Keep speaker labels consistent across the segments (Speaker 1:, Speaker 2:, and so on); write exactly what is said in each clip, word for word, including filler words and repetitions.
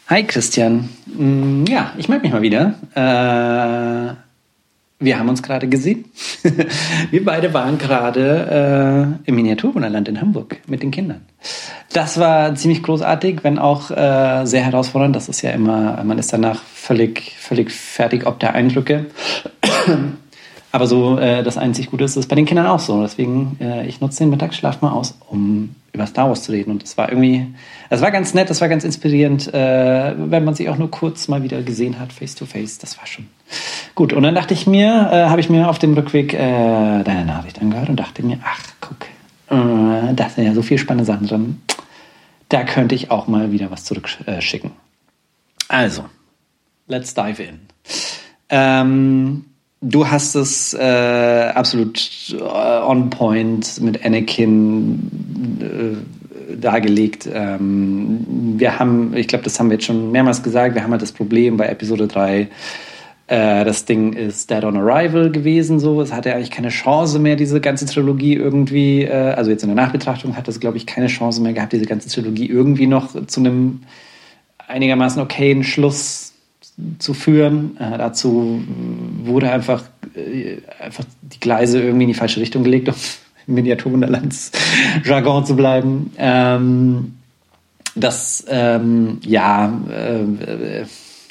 Speaker 1: Hi Christian. Ja, ich melde mich mal wieder. Äh, wir haben uns gerade gesehen. Wir beide waren gerade äh, im Miniaturwunderland in Hamburg mit den Kindern. Das war ziemlich großartig, wenn auch äh, sehr herausfordernd. Das ist ja immer, man ist danach völlig, völlig fertig ob der Eindrücke. Aber so äh, das einzig Gute ist, ist bei den Kindern auch so. Deswegen, äh, ich nutze den Mittagsschlaf mal aus, um über Star Wars zu reden. Und das war irgendwie, das war ganz nett, das war ganz inspirierend, äh, wenn man sich auch nur kurz mal wieder gesehen hat, face to face. Das war schon gut. Und dann dachte ich mir, äh, habe ich mir auf dem Rückweg äh, deine Nachricht angehört und dachte mir, ach, guck, äh, da sind ja so viele spannende Sachen drin. Da könnte ich auch mal wieder was zurückschicken. Also, let's dive in. Ähm, Du hast es äh, absolut on point mit Anakin äh, dargelegt. Ähm, wir haben, ich glaube, das haben wir jetzt schon mehrmals gesagt, wir haben halt das Problem bei Episode drei, äh, das Ding ist Dead on Arrival gewesen, so. Es hatte eigentlich keine Chance mehr, diese ganze Trilogie irgendwie, äh, also jetzt in der Nachbetrachtung hat das, glaube ich, keine Chance mehr gehabt, diese ganze Trilogie irgendwie noch zu einem einigermaßen okayen Schluss zu führen. Äh, dazu wurde einfach, äh, einfach die Gleise irgendwie in die falsche Richtung gelegt, um im Miniaturwunderlands Jargon zu bleiben. Ähm, das, ähm, ja, äh, äh,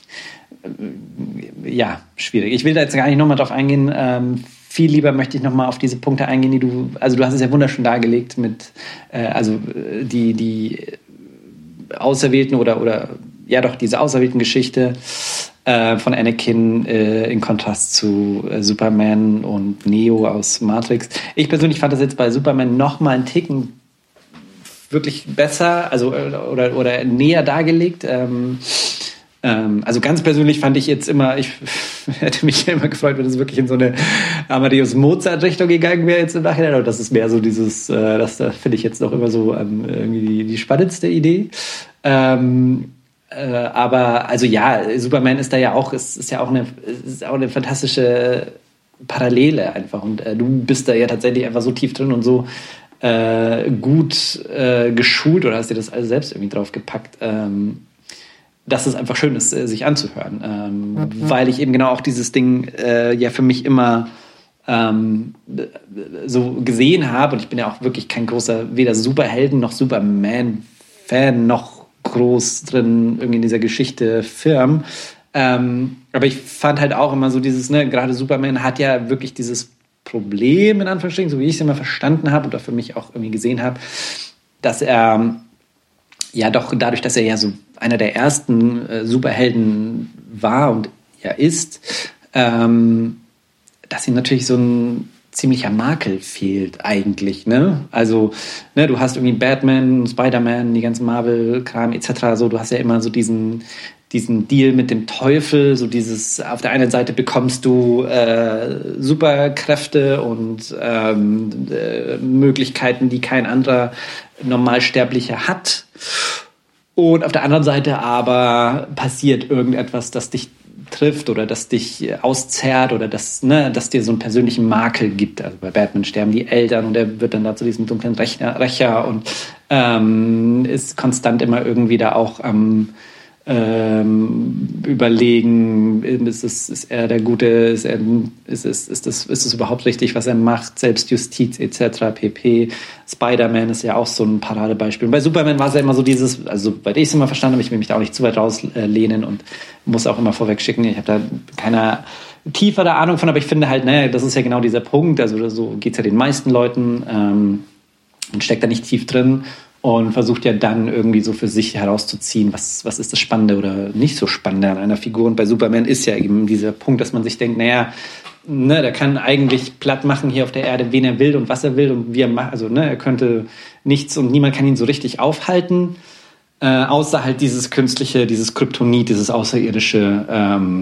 Speaker 1: ja, schwierig. Ich will da jetzt gar nicht nochmal drauf eingehen. Ähm, viel lieber möchte ich nochmal auf diese Punkte eingehen, die du, also du hast es ja wunderschön dargelegt mit, äh, also die, die Auserwählten oder, oder ja doch, diese auserwählten Geschichte äh, von Anakin äh, in Kontrast zu äh, Superman und Neo aus Matrix. Ich persönlich fand das jetzt bei Superman noch mal einen Ticken wirklich besser, also oder, oder näher dargelegt. Ähm, ähm, also ganz persönlich fand ich jetzt immer, ich hätte mich ja immer gefreut, wenn es wirklich in so eine Amadeus Mozart-Richtung gegangen wäre jetzt im Nachhinein. Aber das ist mehr so dieses, äh, das da finde ich jetzt noch immer so ähm, irgendwie die, die spannendste Idee. Ähm, Äh, aber also ja, Superman ist da ja auch, ist, ist ja auch eine, ist auch eine fantastische Parallele einfach. Und äh, du bist da ja tatsächlich einfach so tief drin und so äh, gut äh, geschult oder hast dir das alles selbst irgendwie drauf gepackt, ähm, dass es einfach schön ist, äh, sich anzuhören. Ähm, mhm. Weil ich eben genau auch dieses Ding äh, ja für mich immer ähm, so gesehen habe. Und ich bin ja auch wirklich kein großer, weder Superhelden noch Superman-Fan noch groß drin irgendwie in dieser Geschichte firm. Ähm, aber ich fand halt auch immer so dieses, ne, gerade Superman hat ja wirklich dieses Problem, in Anführungsstrichen, so wie ich es immer verstanden habe oder für mich auch irgendwie gesehen habe, dass er ja doch dadurch, dass er ja so einer der ersten äh, Superhelden war und ja ist, ähm, dass ihm natürlich so ein ziemlicher Makel fehlt eigentlich, ne? Also, ne, du hast irgendwie Batman, Spider-Man, die ganzen Marvel-Kram et cetera. So, du hast ja immer so diesen, diesen Deal mit dem Teufel, so dieses, auf der einen Seite bekommst du äh, Superkräfte und ähm, äh, Möglichkeiten, die kein anderer Normalsterblicher hat. Und auf der anderen Seite aber passiert irgendetwas, das dich trifft oder das dich auszerrt oder das, ne, das dir so einen persönlichen Makel gibt. Also bei Batman sterben die Eltern und er wird dann da zu diesem dunklen Rächer, Rächer und ähm, ist konstant immer irgendwie da auch am ähm, Überlegen, ist, es, ist er der Gute, ist, er, ist, es, ist, das, ist es überhaupt richtig, was er macht, Selbstjustiz et cetera pp. Spider-Man ist ja auch so ein Paradebeispiel. Und bei Superman war es ja immer so dieses, also bei dem ich es immer verstanden habe, ich will mich da auch nicht zu weit rauslehnen und muss auch immer vorweg schicken, ich habe da keine tiefere Ahnung von, aber ich finde halt, ne, das ist ja genau dieser Punkt, also so geht es ja den meisten Leuten, ähm, man steckt da nicht tief drin und versucht ja dann irgendwie so für sich herauszuziehen, was, was ist das Spannende oder nicht so Spannende an einer Figur. Und bei Superman ist ja eben dieser Punkt, dass man sich denkt, naja, ne, der kann eigentlich platt machen hier auf der Erde, wen er will und was er will und wie er macht. Also ne, er könnte nichts und niemand kann ihn so richtig aufhalten, äh, außer halt dieses künstliche, dieses Kryptonit, dieses außerirdische ähm,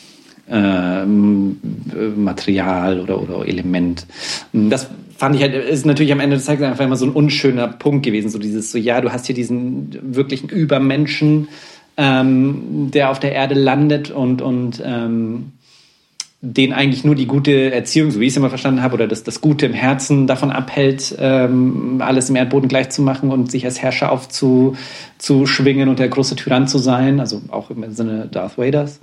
Speaker 1: ähm, Material oder, oder Element. Das fand ich halt, ist natürlich am Ende des Tages einfach immer so ein unschöner Punkt gewesen, so dieses, so ja, du hast hier diesen wirklichen Übermenschen, ähm, der auf der Erde landet und, und ähm, den eigentlich nur die gute Erziehung, so wie ich es immer verstanden habe, oder das, das Gute im Herzen davon abhält, ähm, alles im Erdboden gleich zu machen und sich als Herrscher aufzuschwingen und der große Tyrann zu sein, also auch im Sinne Darth Vaders.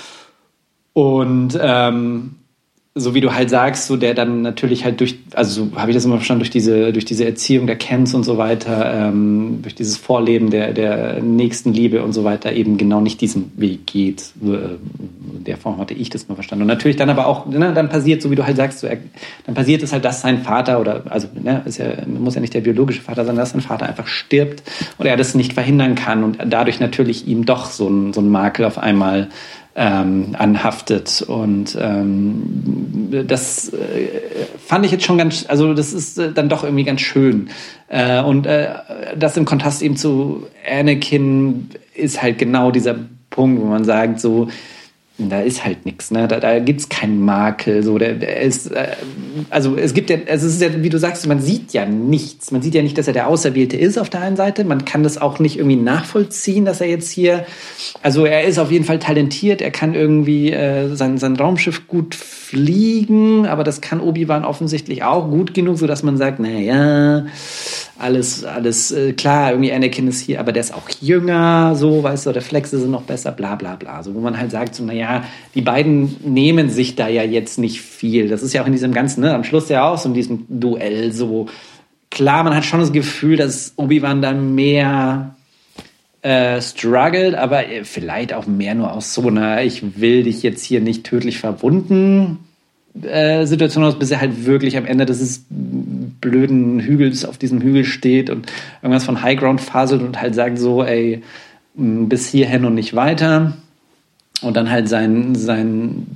Speaker 1: Und ähm, so wie du halt sagst, so der dann natürlich halt durch, also so habe ich das immer verstanden, durch diese, durch diese Erziehung der Kens und so weiter, ähm, durch dieses Vorleben der, der Nächstenliebe und so weiter eben genau nicht diesen Weg geht. In der Form hatte ich das mal verstanden. Und natürlich dann aber auch, ne, dann passiert, so wie du halt sagst, so, er, dann passiert es halt, dass sein Vater oder, also ne, ist ja, muss ja nicht der biologische Vater sein, dass sein Vater einfach stirbt und er das nicht verhindern kann und dadurch natürlich ihm doch so ein, so ein Makel auf einmal Ähm, anhaftet und ähm, das äh, fand ich jetzt schon ganz, also das ist äh, dann doch irgendwie ganz schön äh, und äh, das im Kontrast eben zu Anakin ist halt genau dieser Punkt, wo man sagt so, da ist halt nichts, ne? Da, da gibt's keinen Makel, so der, der ist, äh, also es gibt ja, also es ist ja, wie du sagst, man sieht ja nichts, man sieht ja nicht, dass er der Auserwählte ist auf der einen Seite, man kann das auch nicht irgendwie nachvollziehen, dass er jetzt hier, also er ist auf jeden Fall talentiert, er kann irgendwie äh, sein, sein Raumschiff gut fliegen, aber das kann Obi-Wan offensichtlich auch gut genug, so dass man sagt, na ja, alles, alles äh, klar, irgendwie Anakin ist hier, aber der ist auch jünger, so, weißt du, Reflexe sind noch besser, bla bla bla. So, wo man halt sagt, so, naja, die beiden nehmen sich da ja jetzt nicht viel. Das ist ja auch in diesem Ganzen, ne, am Schluss ja auch so in diesem Duell so. Klar, man hat schon das Gefühl, dass Obi-Wan dann mehr äh, struggelt, aber vielleicht auch mehr nur aus so einer, ich will dich jetzt hier nicht tödlich verwunden Äh, Situation aus, bis er halt wirklich am Ende dieses blöden Hügels auf diesem Hügel steht und irgendwas von Highground faselt und halt sagt so, ey, bis hierhin und nicht weiter. Und dann halt sein, sein,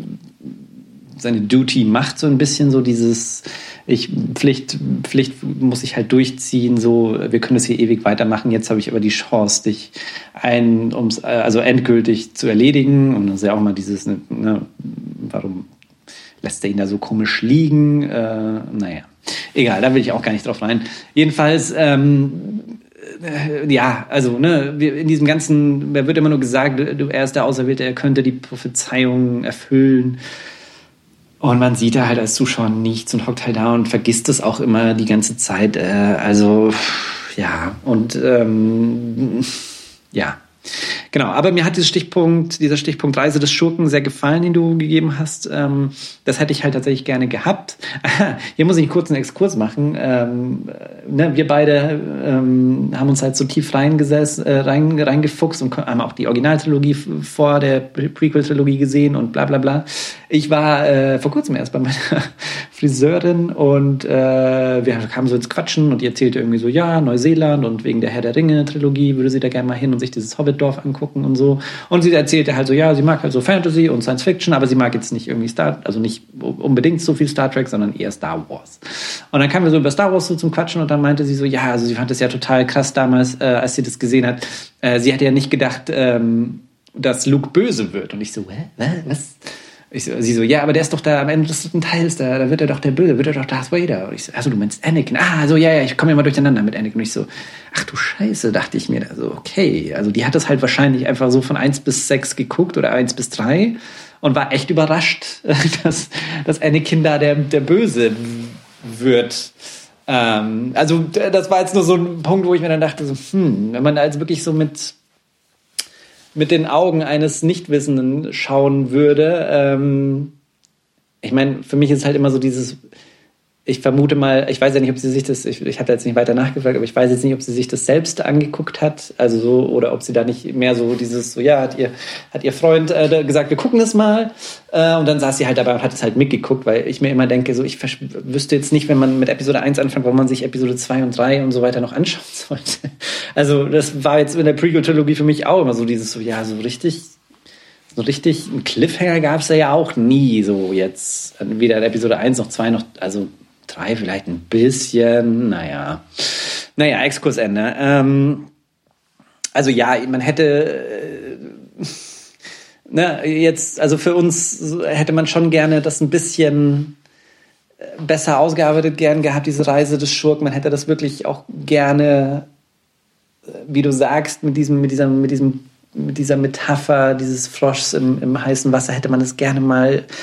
Speaker 1: seine Duty macht, so ein bisschen so dieses, ich, Pflicht, Pflicht muss ich halt durchziehen, so, wir können das hier ewig weitermachen, jetzt habe ich aber die Chance, dich ein, ums, also endgültig zu erledigen. Und das ist ja auch mal dieses, ne, warum lässt er ihn da so komisch liegen? Äh, naja, egal, da will ich auch gar nicht drauf rein. Jedenfalls, ähm, äh, ja, also, ne, in diesem ganzen, da wird immer nur gesagt, du, er ist der Auserwählte, er könnte die Prophezeiung erfüllen. Und man sieht da halt als Zuschauer nichts und hockt halt da und vergisst es auch immer die ganze Zeit. Äh, also, ja, und ähm, ja. Genau, aber mir hat dieser Stichpunkt, dieser Stichpunkt Reise des Schurken sehr gefallen, den du gegeben hast. Ähm, das hätte ich halt tatsächlich gerne gehabt. Hier muss ich kurz einen Exkurs machen. Ähm, ne, wir beide ähm, haben uns halt so tief reingesessen, äh, rein, reingefuchst und haben auch die Originaltrilogie vor der Prequel-Trilogie gesehen und bla bla bla. Ich war äh, vor kurzem erst bei meiner Friseurin und äh, wir kamen so ins Quatschen und die erzählte irgendwie so, ja, Neuseeland und wegen der Herr der Ringe-Trilogie würde sie da gerne mal hin und sich dieses Hobbitdorf angucken und so. Und sie erzählte halt so, ja, sie mag halt so Fantasy und Science Fiction, aber sie mag jetzt nicht irgendwie Star, also nicht unbedingt so viel Star Trek, sondern eher Star Wars. Und dann kamen wir so über Star Wars so zum Quatschen und dann meinte sie so, ja, also sie fand das ja total krass damals, äh, als sie das gesehen hat. Äh, sie hätte ja nicht gedacht, ähm, dass Luke böse wird. Und ich so, hä? Was? Ich so, sie so, ja, aber der ist doch da am Ende des dritten Teils, da, da wird er doch der Böse, wird er doch Darth Vader. Und ich so, also du meinst Anakin? Ah, so, ja, ja, ich komme ja mal durcheinander mit Anakin. Und ich so, ach du Scheiße, dachte ich mir da so, okay. Also die hat das halt wahrscheinlich einfach so von eins bis sechs geguckt oder eins bis drei und war echt überrascht, dass, dass Anakin da der, der Böse wird. Ähm, also das war jetzt nur so ein Punkt, wo ich mir dann dachte, so, hm, wenn man also wirklich so mit mit den Augen eines Nichtwissenden schauen würde. Ähm, ich meine, für mich ist halt immer so dieses, ich vermute mal, ich weiß ja nicht, ob sie sich das, ich, ich hatte jetzt nicht weiter nachgefragt, aber ich weiß jetzt nicht, ob sie sich das selbst angeguckt hat, also so, oder ob sie da nicht mehr so dieses, so, ja, hat ihr, hat ihr Freund äh, gesagt, wir gucken das mal, äh, und dann saß sie halt dabei und hat es halt mitgeguckt, weil ich mir immer denke, so, ich vers- wüsste jetzt nicht, wenn man mit Episode eins anfängt, warum man sich Episode zwei und drei und so weiter noch anschauen sollte. Also, das war jetzt in der Prequel-Trilogie für mich auch immer so dieses, so, ja, so richtig, so richtig, einen Cliffhanger gab es ja auch nie, so jetzt, weder in Episode eins noch zwei noch, also, drei vielleicht ein bisschen, naja. Naja, Exkursende. Ähm, also ja, man hätte äh, ne, jetzt, also für uns hätte man schon gerne das ein bisschen besser ausgearbeitet gern gehabt, diese Reise des Schurken. Man hätte das wirklich auch gerne, wie du sagst, mit diesem, mit dieser, mit diesem, mit dieser Metapher dieses Froschs im, im heißen Wasser hätte man das gerne mal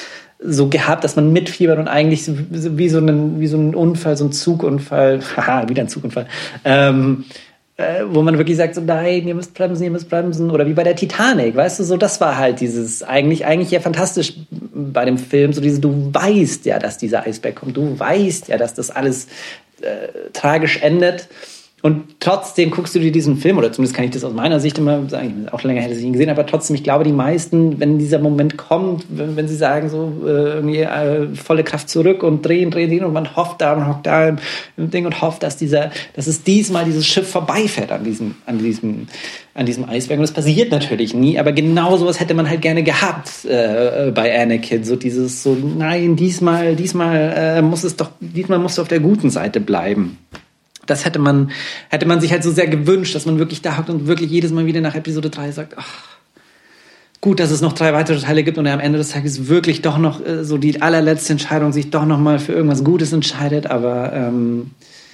Speaker 1: so gehabt, dass man mitfiebert und eigentlich so, wie, so einen, wie so ein Unfall, so ein Zugunfall, haha, wieder ein Zugunfall, ähm, äh, wo man wirklich sagt, so nein, ihr müsst bremsen, ihr müsst bremsen. Oder wie bei der Titanic, weißt du, so das war halt dieses, eigentlich, eigentlich ja fantastisch bei dem Film, so dieses, du weißt ja, dass dieser Eisberg kommt, du weißt ja, dass das alles äh, tragisch endet. Und trotzdem guckst du dir diesen Film, oder zumindest kann ich das aus meiner Sicht immer sagen, auch länger hätte ich ihn gesehen, aber trotzdem, ich glaube, die meisten, wenn dieser Moment kommt, wenn, wenn sie sagen, so äh, irgendwie äh, volle Kraft zurück und drehen, drehen, drehen und man hofft da und hockt da im, im Ding und hofft, dass dieser, dass es diesmal dieses Schiff vorbeifährt an diesem, an diesem, an diesem Eisberg. Und das passiert natürlich nie, aber genau sowas hätte man halt gerne gehabt äh, bei Anakin. So dieses, so nein, diesmal, diesmal äh, muss es doch, diesmal musst du auf der guten Seite bleiben. Das hätte man, hätte man sich halt so sehr gewünscht, dass man wirklich da hockt und wirklich jedes Mal wieder nach Episode drei sagt, ach, gut, dass es noch drei weitere Teile gibt und er am Ende des Tages wirklich doch noch äh, so die allerletzte Entscheidung sich doch noch mal für irgendwas Gutes entscheidet, aber ähm,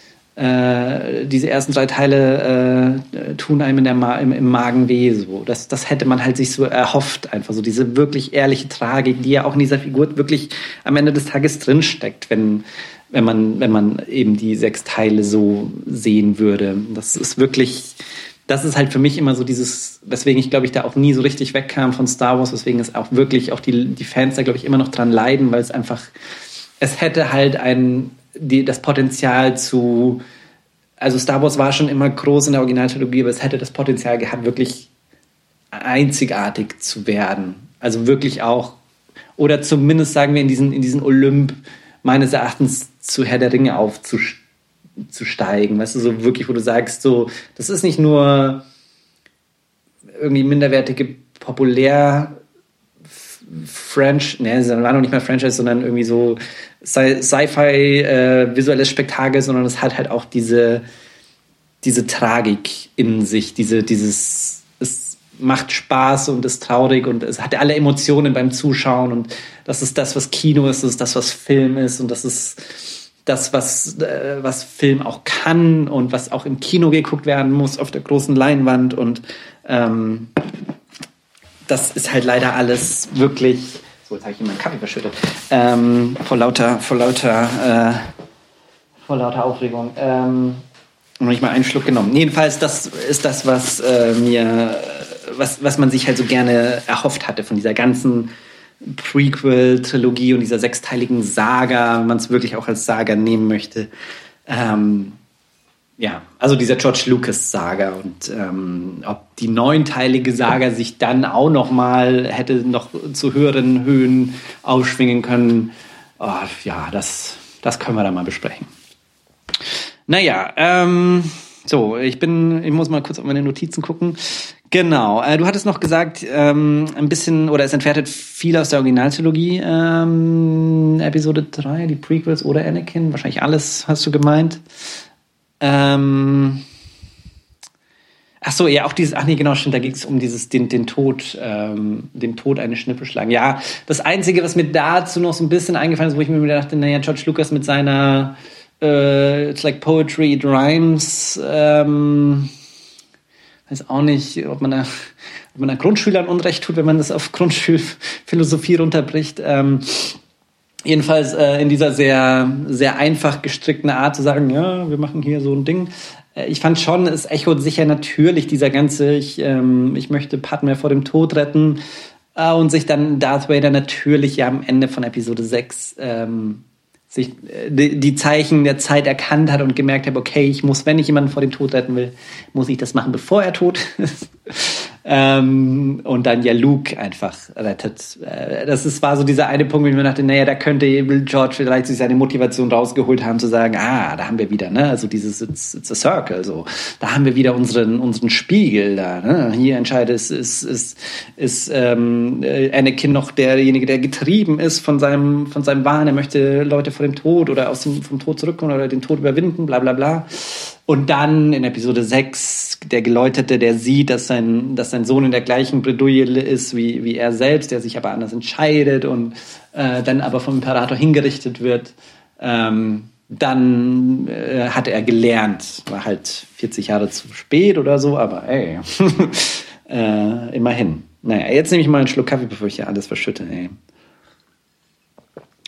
Speaker 1: äh, diese ersten drei Teile äh, tun einem in der Ma- im, im Magen weh. So. Das, das hätte man halt sich so erhofft, einfach so diese wirklich ehrliche Tragik, die ja auch in dieser Figur wirklich am Ende des Tages drinsteckt, wenn wenn man, wenn man eben die sechs Teile so sehen würde. Das ist wirklich, das ist halt für mich immer so dieses, weswegen ich, glaube ich, da auch nie so richtig wegkam von Star Wars, weswegen es auch wirklich auch die, die Fans da, glaube ich, immer noch dran leiden, weil es einfach, es hätte halt ein, die, das Potenzial zu, also Star Wars war schon immer groß in der Originaltrilogie, aber es hätte das Potenzial gehabt, wirklich einzigartig zu werden. Also wirklich auch, oder zumindest sagen wir in diesen, in diesen Olymp, meines Erachtens zu Herr der Ringe aufzusteigen, weißt du, so wirklich, wo du sagst, so, das ist nicht nur irgendwie minderwertige, populär French, ne, das war noch nicht mal Franchise, sondern irgendwie so Sci-Fi, äh, visuelles Spektakel, sondern es hat halt auch diese, diese Tragik in sich, diese, dieses, es macht Spaß und ist traurig und es hat alle Emotionen beim Zuschauen und das ist das, was Kino ist, das ist das, was Film ist und das ist das, was, äh, was Film auch kann und was auch im Kino geguckt werden muss, auf der großen Leinwand und ähm, das ist halt leider alles wirklich, so jetzt habe ich ihm meinen Kaffee verschüttet, ähm, vor lauter, vor lauter, äh, vor lauter Aufregung, ähm, noch nicht mal einen Schluck genommen. Jedenfalls, das ist das, was äh, mir, was, was man sich halt so gerne erhofft hatte von dieser ganzen Prequel-Trilogie und dieser sechsteiligen Saga, wenn man es wirklich auch als Saga nehmen möchte. Ähm, ja, also dieser George Lucas-Saga und ähm, ob die neunteilige Saga sich dann auch noch mal hätte noch zu höheren Höhen aufschwingen können. Oh, ja, das, das können wir dann mal besprechen. Naja, ähm, so, ich bin, ich muss mal kurz auf meine Notizen gucken. Genau, äh, du hattest noch gesagt, ähm, ein bisschen, oder es entwertet viel aus der Originaltrilogie, ähm, Episode drei, die Prequels oder Anakin, wahrscheinlich alles hast du gemeint. Ähm, ach so, ja, auch dieses, ach nee, genau, stimmt, da ging es um dieses, den, den Tod, ähm, den Tod eine Schnippe schlagen. Ja, das Einzige, was mir dazu noch so ein bisschen eingefallen ist, wo ich mir wieder dachte, naja, George Lucas mit seiner, äh, it's like poetry, it rhymes, ähm, weiß auch nicht, ob man da, ob man da Grundschülern Unrecht tut, wenn man das auf Grundschulphilosophie runterbricht. Ähm, jedenfalls äh, in dieser sehr, sehr einfach gestrickten Art zu sagen, ja, wir machen hier so ein Ding. Äh, ich fand schon, es echot sicher natürlich dieser ganze, ich, ähm, ich möchte Padme vor dem Tod retten äh, und sich dann Darth Vader natürlich ja am Ende von Episode sechs ähm, sich die, die Zeichen der Zeit erkannt hat und gemerkt hat, okay, ich muss, wenn ich jemanden vor dem Tod retten will, muss ich das machen, bevor er tot ist. ähm, und dann ja Luke einfach rettet. Äh, das ist, war so dieser eine Punkt, wo ich mir dachte, naja, da könnte George vielleicht sich seine Motivation rausgeholt haben, zu sagen, ah, da haben wir wieder, ne, also dieses It's, it's a Circle, so. Da haben wir wieder unseren, unseren Spiegel da, ne. Hier entscheidet, ist, ist, ist, ist ähm, Anakin noch derjenige, der getrieben ist von seinem, von seinem Wahn, er möchte Leute vor dem Tod oder aus dem, vom Tod zurückkommen oder den Tod überwinden, bla bla bla. Und dann in Episode sechs der Geläuterte, der sieht, dass sein, dass sein Sohn in der gleichen Bredouille ist wie, wie er selbst, der sich aber anders entscheidet und äh, dann aber vom Imperator hingerichtet wird. Ähm, dann äh, hat er gelernt, war halt vierzig Jahre zu spät oder so, aber ey, äh, immerhin. Naja, jetzt nehme ich mal einen Schluck Kaffee, bevor ich hier alles verschütte, ey.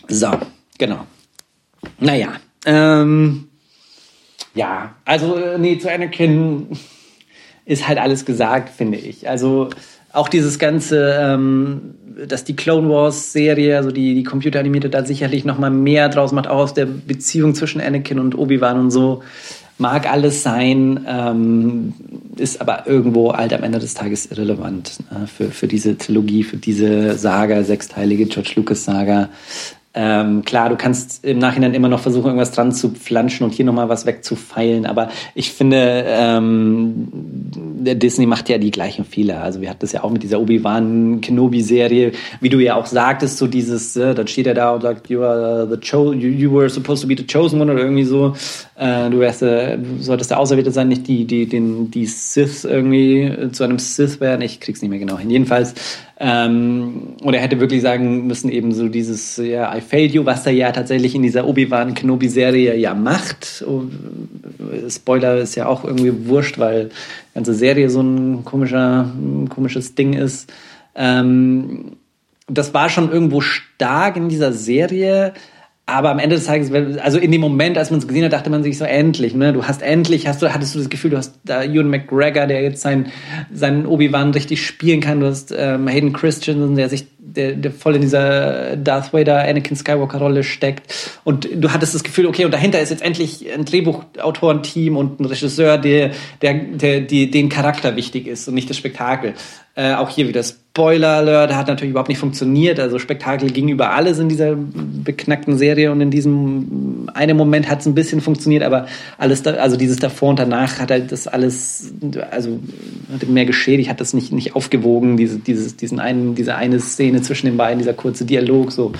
Speaker 1: So, genau. Naja, ähm, ja, also, nee, zu Anakin ist halt alles gesagt, finde ich. Also, auch dieses ganze, ähm, dass die Clone Wars Serie, also die, die computeranimierte, da sicherlich noch mal mehr draus macht, auch aus der Beziehung zwischen Anakin und Obi-Wan und so. Mag alles sein, ähm, ist aber irgendwo halt am Ende des Tages irrelevant, äh, für, für diese Trilogie, für diese Saga, sechsteilige George Lucas Saga. Ähm, klar, du kannst im Nachhinein immer noch versuchen, irgendwas dran zu flanschen und hier nochmal was wegzufeilen, aber ich finde, ähm, Disney macht ja die gleichen Fehler. Also wir hatten das ja auch mit dieser Obi-Wan Kenobi-Serie, wie du ja auch sagtest, so dieses, äh, dann steht er da und sagt, you are the cho- you, you were supposed to be the chosen one oder irgendwie so. Äh, du wärst, äh, du solltest der Auserwählte sein, nicht die, die, den, die Sith irgendwie zu einem Sith werden. Ich krieg's nicht mehr genau hin. Jedenfalls, ähm, und er hätte wirklich sagen müssen, eben so dieses, ja, I failed you, was er ja tatsächlich in dieser Obi-Wan Kenobi-Serie ja macht. Oh, Spoiler ist ja auch irgendwie wurscht, weil die ganze Serie so ein komischer, ein komisches Ding ist. Ähm, das war schon irgendwo stark in dieser Serie, aber am Ende des Tages, also in dem Moment, als man es gesehen hat, dachte man sich so, endlich, ne? Du hast endlich, hast du, hattest du das Gefühl, du hast da Ewan McGregor, der jetzt seinen, seinen Obi-Wan richtig spielen kann. Du hast ähm, Hayden Christensen, der sich, der, der voll in dieser Darth Vader, Anakin Skywalker Rolle steckt. Und du hattest das Gefühl, okay, und dahinter ist jetzt endlich ein Drehbuchautorenteam und ein Regisseur, der, der, der, die, den Charakter wichtig ist und nicht das Spektakel. Äh, auch hier wieder Spoiler Alert, hat natürlich überhaupt nicht funktioniert. Also Spektakel gegenüber alles in dieser beknackten Serie und in diesem einen Moment hat es ein bisschen funktioniert, aber alles, da, also dieses davor und danach hat halt das alles, also hat mehr geschädigt, hat das nicht nicht aufgewogen. Diese dieses diesen einen diese eine Szene zwischen den beiden, dieser kurze Dialog, so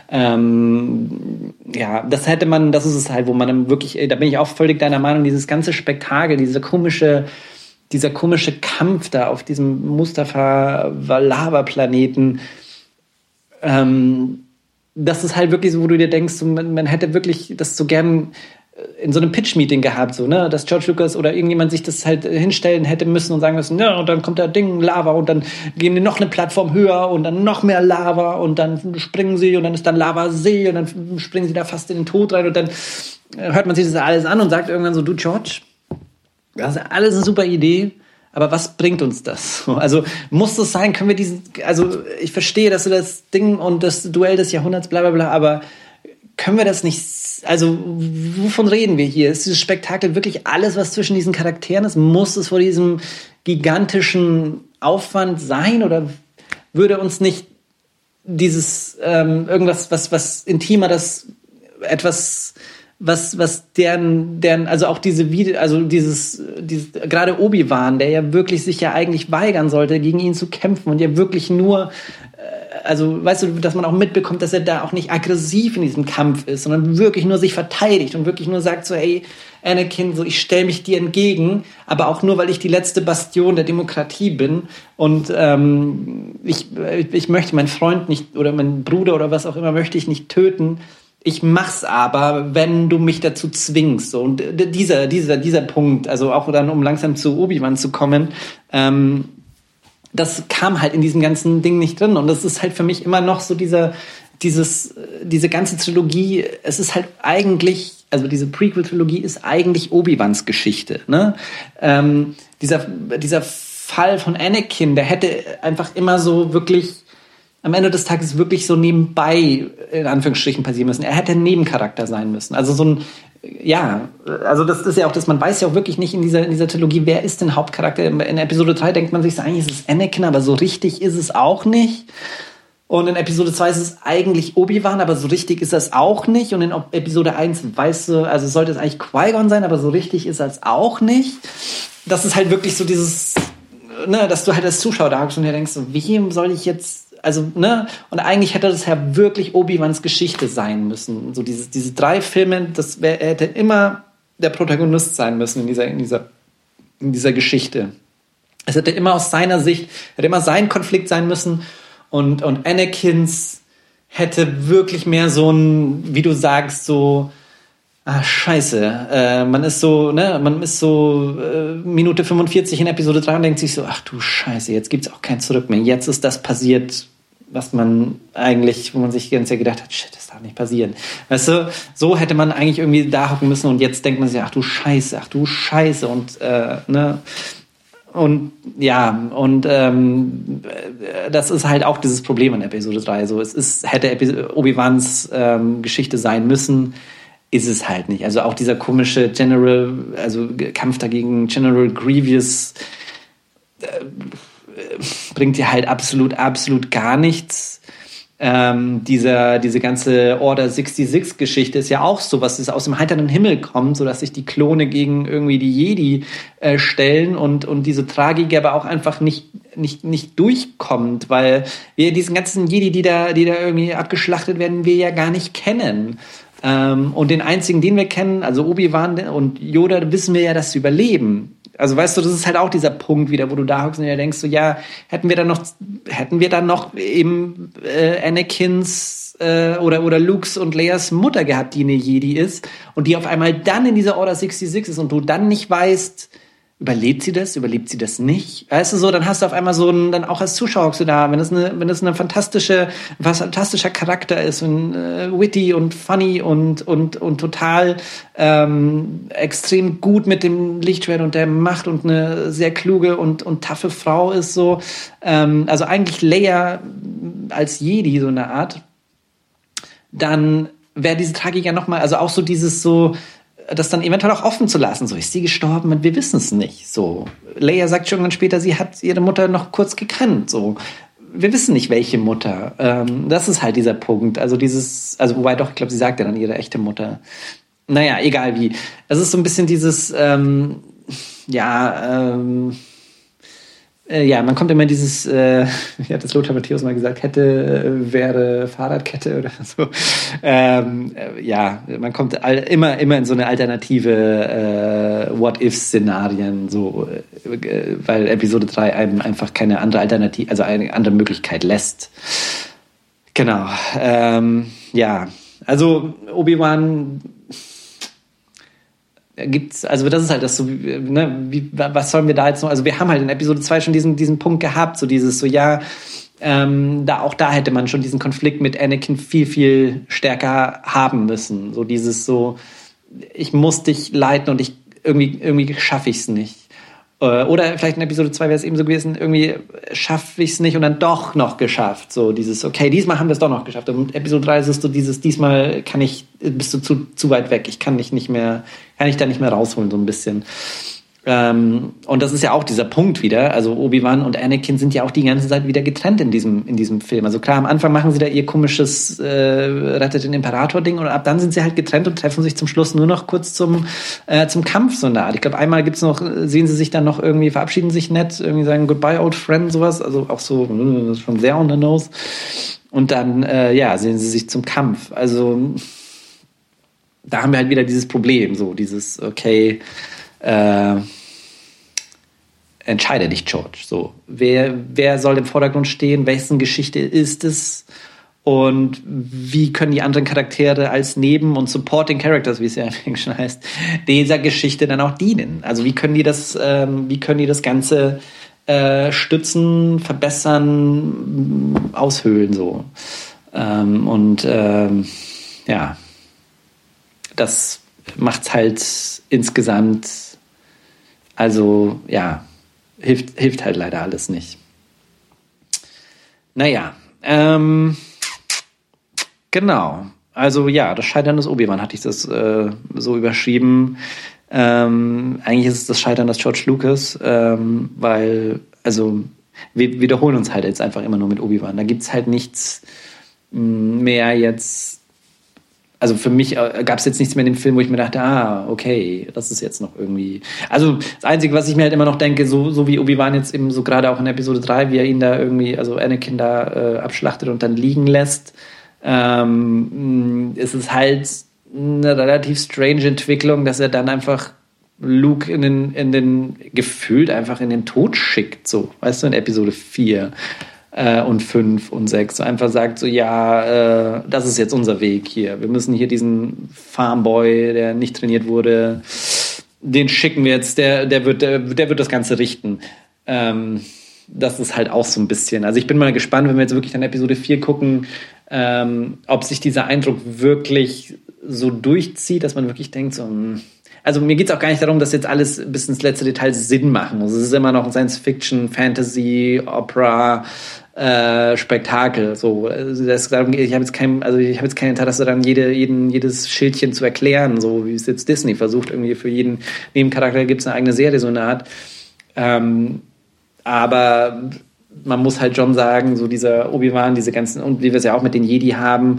Speaker 1: ähm, ja, das hätte man, das ist es halt, wo man dann wirklich, da bin ich auch völlig deiner Meinung, dieses ganze Spektakel, diese komische Dieser komische Kampf da auf diesem Mustafa-Lava-Planeten, ähm, das ist halt wirklich so, wo du dir denkst, man, man hätte wirklich das so gern in so einem Pitch-Meeting gehabt, so, ne, dass George Lucas oder irgendjemand sich das halt hinstellen hätte müssen und sagen müssen, ja, und dann kommt da Ding, Lava und dann gehen die noch eine Plattform höher und dann noch mehr Lava und dann springen sie und dann ist dann Lavasee und dann springen sie da fast in den Tod rein und dann hört man sich das alles an und sagt irgendwann so, du George, das ist alles eine super Idee, aber was bringt uns das? Also muss das sein, können wir diesen, also ich verstehe, dass du das Ding und das Duell des Jahrhunderts, bla bla bla, aber können wir das nicht, also wovon reden wir hier? Ist dieses Spektakel wirklich alles, was zwischen diesen Charakteren ist? Muss es vor diesem gigantischen Aufwand sein oder würde uns nicht dieses ähm, irgendwas, was, was intimer, das etwas was was deren deren also auch diese Video, also dieses dieses gerade Obi-Wan, der ja wirklich sich ja eigentlich weigern sollte, gegen ihn zu kämpfen und ja wirklich nur äh, also weißt du, dass man auch mitbekommt, dass er da auch nicht aggressiv in diesem Kampf ist, sondern wirklich nur sich verteidigt und wirklich nur sagt so, hey Anakin, so ich stelle mich dir entgegen, aber auch nur, weil ich die letzte Bastion der Demokratie bin und ähm, ich ich möchte meinen Freund nicht oder meinen Bruder oder was auch immer möchte ich nicht töten. Ich mach's aber, wenn du mich dazu zwingst. So. Und dieser, dieser, dieser Punkt, also auch dann, um langsam zu Obi-Wan zu kommen, ähm, das kam halt in diesem ganzen Ding nicht drin. Und das ist halt für mich immer noch so dieser, dieses, diese ganze Trilogie, es ist halt eigentlich, also diese Prequel-Trilogie ist eigentlich Obi-Wans Geschichte. Ne? Ähm, dieser, dieser Fall von Anakin, der hätte einfach immer so wirklich am Ende des Tages wirklich so nebenbei, in Anführungsstrichen, passieren müssen. Er hätte ein Nebencharakter sein müssen. Also so ein, ja, also das ist ja auch, dass man weiß ja auch wirklich nicht in dieser, in dieser Trilogie, wer ist denn Hauptcharakter. In Episode drei denkt man sich so, eigentlich ist es Anakin, aber so richtig ist es auch nicht. Und in Episode zwei ist es eigentlich Obi-Wan, aber so richtig ist das auch nicht. Und in Episode eins weißt du, also sollte es eigentlich Qui-Gon sein, aber so richtig ist das auch nicht. Das ist halt wirklich so dieses, ne, dass du halt als Zuschauer da hockst und dir denkst, so, wem soll ich jetzt, also, ne, und eigentlich hätte das ja wirklich Obi-Wans Geschichte sein müssen. So diese, diese drei Filme, das wär, er hätte immer der Protagonist sein müssen in dieser, in dieser, in dieser Geschichte. Es hätte immer aus seiner Sicht, hätte immer sein Konflikt sein müssen und, und Anakins hätte wirklich mehr so ein, wie du sagst, so, ah, scheiße, äh, man ist so, ne, man ist so äh, Minute fünfundvierzig in Episode drei und denkt sich so, ach du Scheiße, jetzt gibt's auch kein Zurück mehr. Jetzt ist das passiert, was man eigentlich, wo man sich ganz ja gedacht hat, shit, das das darf nicht passieren. Weißt du, so hätte man eigentlich irgendwie da hocken müssen und jetzt denkt man sich, ach du Scheiße, ach du Scheiße und, äh, ne, und ja, und ähm, das ist halt auch dieses Problem in Episode drei. So, es ist, hätte Epi- Obi-Wans ähm, Geschichte sein müssen, ist es halt nicht. Also auch dieser komische General, also Kampf dagegen General Grievous äh, bringt dir halt absolut, absolut gar nichts. Ähm, dieser, diese ganze Order sechsundsechzig Geschichte ist ja auch so, was ist aus dem heiteren Himmel kommt, sodass sich die Klone gegen irgendwie die Jedi äh, stellen und, und diese Tragik aber auch einfach nicht, nicht, nicht durchkommt, weil wir diesen ganzen Jedi, die da, die da irgendwie abgeschlachtet werden, wir ja gar nicht kennen. Ähm, und den einzigen, den wir kennen, also Obi-Wan und Yoda, wissen wir ja, dass sie überleben. Also weißt du, das ist halt auch dieser Punkt wieder, wo du da hockst und dir denkst, so ja, hätten wir dann noch, hätten wir dann noch eben äh, Anakins äh, oder oder Lukes und Leias Mutter gehabt, die eine Jedi ist und die auf einmal dann in dieser Order sechsundsechzig ist und du dann nicht weißt, überlebt sie das, überlebt sie das nicht? Weißt du so, dann hast du auf einmal so einen, dann auch als Zuschauer hockst du da, wenn das eine, wenn das eine fantastische, was fantastischer Charakter ist und äh, witty und funny und und und total ähm, extrem gut mit dem Lichtschwert und der Macht und eine sehr kluge und und taffe Frau ist so, ähm, also eigentlich Leia als Jedi so eine Art, dann wäre diese Tragik ja noch mal, also auch so dieses so das dann eventuell auch offen zu lassen. So, ist sie gestorben? Wir wissen es nicht. So, Leia sagt schon irgendwann später, sie hat ihre Mutter noch kurz gekannt. So, wir wissen nicht, welche Mutter. Ähm, das ist halt dieser Punkt. Also dieses, also wobei doch, ich glaube, sie sagt ja dann ihre echte Mutter. Naja, egal wie. Es ist so ein bisschen dieses, ähm, ja, ähm, Äh, ja, man kommt immer in dieses, äh, wie hat das Lothar Matthäus mal gesagt, Kette äh, wäre Fahrradkette oder so. Ähm, äh, ja, man kommt all, immer, immer in so eine alternative äh, What-If-Szenarien, so, äh, weil Episode drei einem einfach keine andere Alternative, also eine andere Möglichkeit lässt. Genau. Ähm, ja, also Obi-Wan gibt's, also das ist halt das so, ne, wie, was sollen wir da jetzt noch, also wir haben halt in Episode zwei schon diesen, diesen Punkt gehabt, so dieses, so ja, ähm, da, auch da hätte man schon diesen Konflikt mit Anakin viel, viel stärker haben müssen, so dieses so, ich muss dich leiten und ich, irgendwie, irgendwie schaffe ich es nicht. Oder vielleicht in Episode zwei wäre es eben so gewesen, irgendwie schaffe ich es nicht und dann doch noch geschafft. So dieses, okay, diesmal haben wir es doch noch geschafft. Und Episode drei ist es so dieses, diesmal kann ich, bist du zu, zu weit weg. Ich kann dich nicht mehr, kann ich da nicht mehr rausholen, so ein bisschen. Ähm, und das ist ja auch dieser Punkt wieder. Also Obi-Wan und Anakin sind ja auch die ganze Zeit wieder getrennt in diesem, in diesem Film. Also klar, am Anfang machen sie da ihr komisches äh, Rettet den Imperator-Ding und ab dann sind sie halt getrennt und treffen sich zum Schluss nur noch kurz zum, äh, zum Kampf, so eine Art. Ich glaube, einmal gibt's noch, sehen sie sich dann noch irgendwie, verabschieden sich nett, irgendwie sagen Goodbye, old friend, sowas. Also auch so, das ist schon sehr on the nose. Und dann, äh, ja, sehen sie sich zum Kampf. Also da haben wir halt wieder dieses Problem, so dieses, okay, Äh, entscheide dich, George. So, wer, wer soll im Vordergrund stehen? Wessen Geschichte ist es? Und wie können die anderen Charaktere als Neben- und Supporting Characters, wie es ja im Englischen heißt, dieser Geschichte dann auch dienen? Also wie können die das, ähm, wie können die das Ganze äh, stützen, verbessern, aushöhlen so? Ähm, und ähm, ja, das macht's halt insgesamt, also ja, hilft, hilft halt leider alles nicht. Naja, ähm, genau. Also ja, das Scheitern des Obi-Wan hatte ich das äh, so überschrieben. Ähm, eigentlich ist es das Scheitern des George Lucas, ähm, weil, also wir wiederholen uns halt jetzt einfach immer nur mit Obi-Wan. Da gibt's halt nichts mehr jetzt. Also für mich äh, gab es jetzt nichts mehr in dem Film, wo ich mir dachte, ah, okay, das ist jetzt noch irgendwie. Also das Einzige, was ich mir halt immer noch denke, so, so wie Obi-Wan jetzt eben so gerade auch in Episode drei, wie er ihn da irgendwie, also Anakin da äh, abschlachtet und dann liegen lässt, ähm, ist es halt eine relativ strange Entwicklung, dass er dann einfach Luke in den, in den, gefühlt einfach in den Tod schickt, so, weißt du, in Episode vier. Und fünf und sechs einfach sagt so, ja, äh, das ist jetzt unser Weg hier. Wir müssen hier diesen Farmboy, der nicht trainiert wurde, den schicken wir jetzt, der, der, wird, der, der wird das Ganze richten. Ähm, das ist halt auch so ein bisschen. Also ich bin mal gespannt, wenn wir jetzt wirklich dann Episode vier gucken, ähm, ob sich dieser Eindruck wirklich so durchzieht, dass man wirklich denkt, so, also mir geht es auch gar nicht darum, dass jetzt alles bis ins letzte Detail Sinn machen muss. Es ist immer noch ein Science-Fiction, Fantasy, Opera, äh, Spektakel. So, also das, ich habe jetzt kein, also ich habe jetzt kein Interesse daran, jede, jeden, jedes Schildchen zu erklären, so wie es jetzt Disney versucht. Irgendwie für jeden Nebencharakter gibt es eine eigene Serie, so eine Art. Ähm, aber man muss halt schon sagen, so dieser Obi-Wan, diese ganzen, und wie wir es ja auch mit den Jedi haben,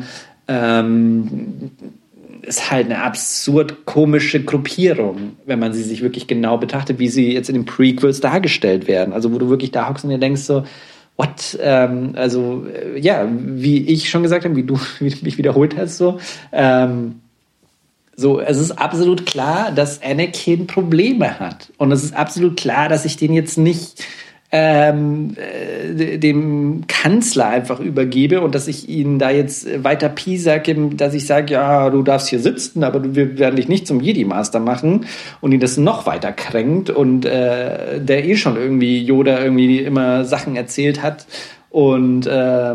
Speaker 1: ähm, ist halt eine absurd komische Gruppierung, wenn man sie sich wirklich genau betrachtet, wie sie jetzt in den Prequels dargestellt werden. Also wo du wirklich da hockst und dir denkst so, what? Ähm, also äh, ja, wie ich schon gesagt habe, wie du wie du mich wiederholt hast, so, ähm, so, es ist absolut klar, dass Anakin Probleme hat. Und es ist absolut klar, dass ich den jetzt nicht ähm, äh, dem Kanzler einfach übergebe und dass ich ihn da jetzt weiter piesacke, dass ich sage, ja, du darfst hier sitzen, aber wir werden dich nicht zum Jedi-Master machen und ihn das noch weiter kränkt und äh, der eh schon irgendwie Yoda irgendwie immer Sachen erzählt hat. Und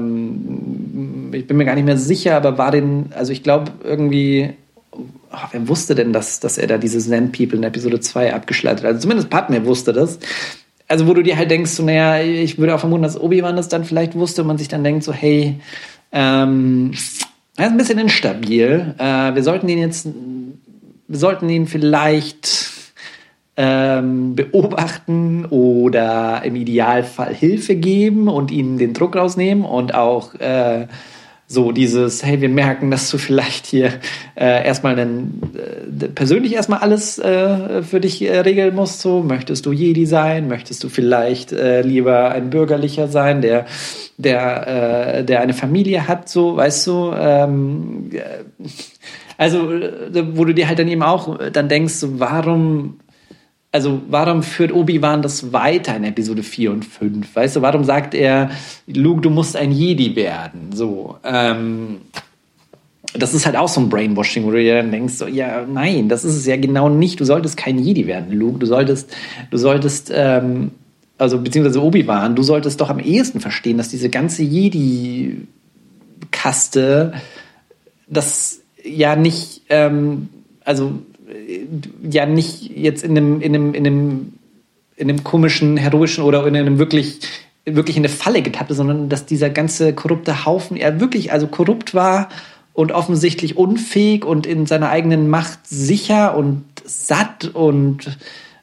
Speaker 1: ähm, ich bin mir gar nicht mehr sicher, aber war denn, also ich glaube irgendwie, oh, wer wusste denn, dass, dass er da diese Zen People in Episode zwei abgeschaltet hat? Also zumindest Padme wusste das. Also wo du dir halt denkst, so, naja, ich würde auch vermuten, dass Obi-Wan das dann vielleicht wusste und man sich dann denkt, so, hey, ähm, er ist ein bisschen instabil. Äh, wir sollten ihn jetzt, wir sollten ihn vielleicht ähm, beobachten oder im Idealfall Hilfe geben und ihnen den Druck rausnehmen und auch äh, so dieses, hey, wir merken, dass du vielleicht hier äh, erstmal einen, äh, persönlich erstmal alles äh, für dich äh, regeln musst. So, möchtest du Jedi sein? Möchtest du vielleicht äh, lieber ein Bürgerlicher sein, der, der, äh, der eine Familie hat? So, weißt du? Ähm, äh, also, äh, wo du dir halt dann eben auch dann denkst, so, warum... Also warum führt Obi-Wan das weiter in Episode vier und fünf? Weißt du, warum sagt er, Luke, du musst ein Jedi werden? So, ähm, das ist halt auch so ein Brainwashing, wo du dir dann denkst, so, ja, nein, das ist es ja genau nicht. Du solltest kein Jedi werden, Luke. Du solltest, du solltest, ähm, also beziehungsweise Obi-Wan, du solltest doch am ehesten verstehen, dass diese ganze Jedi-Kaste, das ja nicht, ähm, also ja nicht jetzt in einem, in einem, in einem, in einem komischen, heroischen oder in einem wirklich, wirklich in eine Falle getappt ist, sondern dass dieser ganze korrupte Haufen, er wirklich also korrupt war und offensichtlich unfähig und in seiner eigenen Macht sicher und satt und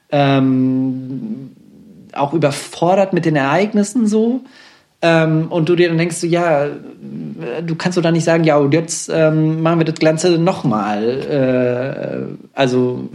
Speaker 1: ähm, auch überfordert mit den Ereignissen so. Ähm, und du dir dann denkst, so, ja, du kannst doch da nicht sagen, ja, und jetzt ähm, machen wir das Ganze nochmal. Äh, also,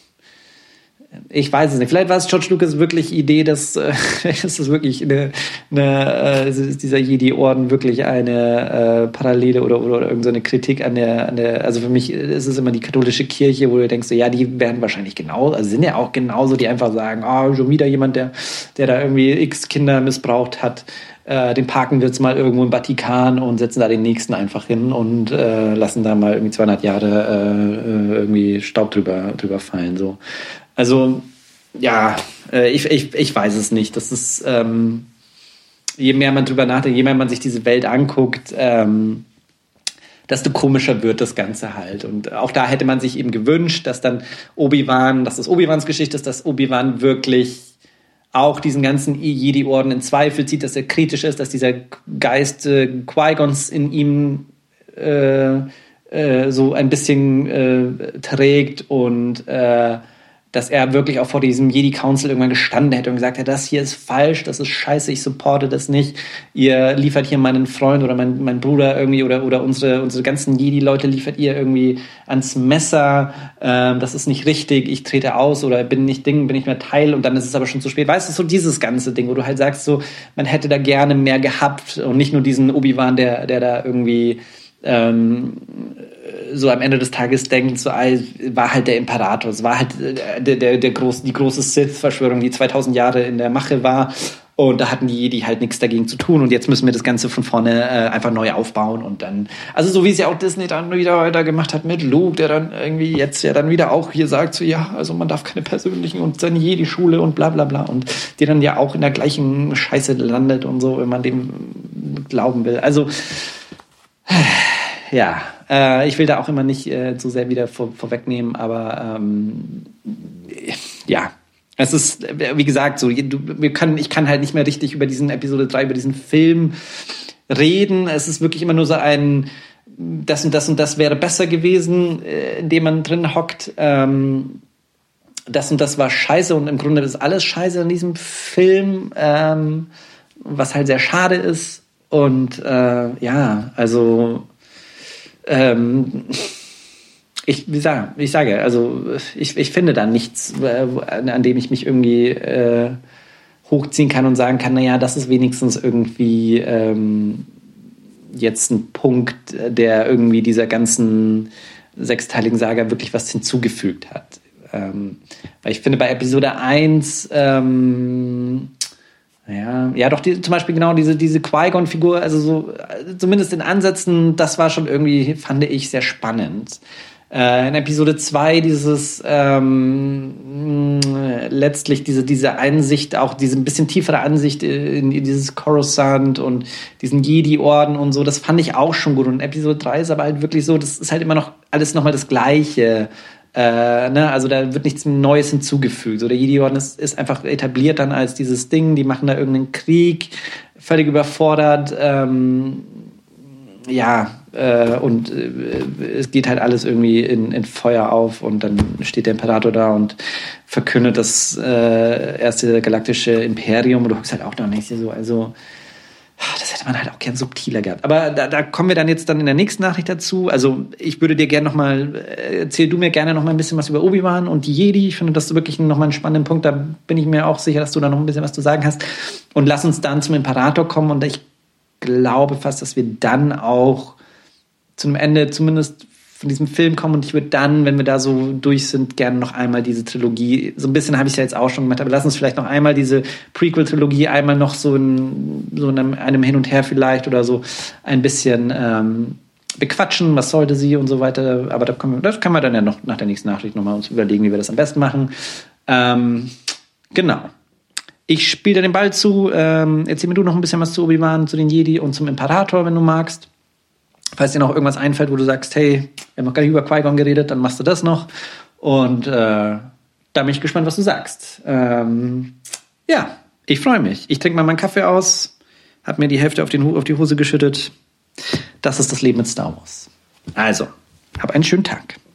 Speaker 1: ich weiß es nicht. Vielleicht war es George Lucas wirklich Idee, dass äh, es ist wirklich eine, eine äh, ist dieser Jedi-Orden wirklich eine äh, Parallele oder, oder, oder irgendeine Kritik an der, an der, also für mich ist es immer die katholische Kirche, wo du denkst, so, ja, die werden wahrscheinlich genau, also sind ja auch genauso, die einfach sagen, ah, oh, schon wieder jemand, der, der da irgendwie x Kinder missbraucht hat. Äh, den parken wir jetzt mal irgendwo im Vatikan und setzen da den nächsten einfach hin und äh, lassen da mal irgendwie zweihundert Jahre äh, irgendwie Staub drüber, drüber fallen. So. Also, ja, äh, ich, ich, ich weiß es nicht. Das ist, ähm, je mehr man drüber nachdenkt, je mehr man sich diese Welt anguckt, ähm, desto komischer wird das Ganze halt. Und auch da hätte man sich eben gewünscht, dass dann Obi-Wan, dass das Obi-Wans Geschichte ist, dass Obi-Wan wirklich auch diesen ganzen Jedi-Orden in Zweifel zieht, dass er kritisch ist, dass dieser Geist äh, Qui-Gons in ihm äh, äh, so ein bisschen äh, trägt und äh, dass er wirklich auch vor diesem Jedi-Council irgendwann gestanden hätte und gesagt hätte, das hier ist falsch, das ist scheiße, ich supporte das nicht. Ihr liefert hier meinen Freund oder mein, mein Bruder irgendwie oder, oder unsere, unsere ganzen Jedi-Leute liefert ihr irgendwie ans Messer. Ähm, das ist nicht richtig, ich trete aus oder bin nicht Ding, bin nicht mehr Teil und dann ist es aber schon zu spät. Weißt du, so dieses ganze Ding, wo du halt sagst, so, man hätte da gerne mehr gehabt und nicht nur diesen Obi-Wan, der, der da irgendwie ähm, so am Ende des Tages denkt, so war halt der Imperator, es war halt der, der, der groß, die große Sith-Verschwörung, die zweitausend Jahre in der Mache war Und da hatten die Jedi halt nichts dagegen zu tun. Und jetzt müssen wir das Ganze von vorne äh, einfach neu aufbauen. Und dann, also so wie es ja auch Disney dann wieder weiter gemacht hat mit Luke, der dann irgendwie jetzt ja dann wieder auch hier sagt, so ja, also man darf keine persönlichen und seine Jedi-Schule und bla bla bla. Und die dann ja auch in der gleichen Scheiße landet und so, wenn man dem glauben will. Also, ja, äh, ich will da auch immer nicht äh, so sehr wieder vor, vorwegnehmen, aber ähm, ja, es ist, wie gesagt, so, du, wir können, ich kann halt nicht mehr richtig über diesen Episode drei, über diesen Film reden. Es ist wirklich immer nur so ein, das und das und das wäre besser gewesen, äh, in dem man drin hockt. Ähm, das und das war scheiße und im Grunde ist alles scheiße in diesem Film, ähm, was halt sehr schade ist. Und äh, ja, also ähm, Ich, wie sage, ich sage, also ich, ich finde da nichts, äh, an dem ich mich irgendwie äh, hochziehen kann und sagen kann, naja, das ist wenigstens irgendwie ähm, jetzt ein Punkt, der irgendwie dieser ganzen sechsteiligen Saga wirklich was hinzugefügt hat. Ähm, weil ich finde, bei Episode eins ähm, ja, ja, doch, die, zum Beispiel genau diese, diese Qui-Gon-Figur, also so, zumindest in Ansätzen, das war schon irgendwie, fand ich, sehr spannend. Äh, in Episode zwei dieses ähm, letztlich diese, diese Einsicht, auch diese ein bisschen tiefere Ansicht in, in dieses Coruscant und diesen Jedi-Orden und so, das fand ich auch schon gut. Und in Episode drei ist aber halt wirklich so, das ist halt immer noch alles nochmal das Gleiche. Äh, ne? Also da wird nichts Neues hinzugefügt. So, der Jedi-Orden ist, ist einfach etabliert dann als dieses Ding, die machen da irgendeinen Krieg, völlig überfordert, ähm, ja, äh, und äh, es geht halt alles irgendwie in, in Feuer auf und dann steht der Imperator da und verkündet das äh, erste galaktische Imperium und du guckst halt auch da nicht so, also das hätte man halt auch gern subtiler gehabt. Aber da, da kommen wir dann jetzt dann in der nächsten Nachricht dazu. Also ich würde dir gerne nochmal, erzähl du mir gerne nochmal ein bisschen was über Obi-Wan und die Jedi. Ich finde das wirklich nochmal einen spannenden Punkt. Da bin ich mir auch sicher, dass du da noch ein bisschen was zu sagen hast. Und lass uns dann zum Imperator kommen. Und ich glaube fast, dass wir dann auch zum Ende zumindest von diesem Film kommen. Und ich würde dann, wenn wir da so durch sind, gerne noch einmal diese Trilogie, so ein bisschen habe ich ja jetzt auch schon gemacht, aber lass uns vielleicht noch einmal diese Prequel-Trilogie einmal noch so in, so in einem, einem Hin und Her vielleicht oder so ein bisschen ähm, bequatschen, was sollte sie und so weiter. Aber da können wir, das können wir dann ja noch nach der nächsten Nachricht nochmal uns überlegen, wie wir das am besten machen. Ähm, genau. Ich spiele dir den Ball zu. Ähm, erzähl mir du noch ein bisschen was zu Obi-Wan, zu den Jedi und zum Imperator, wenn du magst. Falls dir noch irgendwas einfällt, wo du sagst, hey, wir haben noch gar nicht über Qui-Gon geredet, dann machst du das noch. Und äh, da bin ich gespannt, was du sagst. Ähm, ja, ich freue mich. Ich trinke mal meinen Kaffee aus, habe mir die Hälfte auf, den, auf die Hose geschüttet. Das ist das Leben mit Star Wars. Also, hab einen schönen Tag.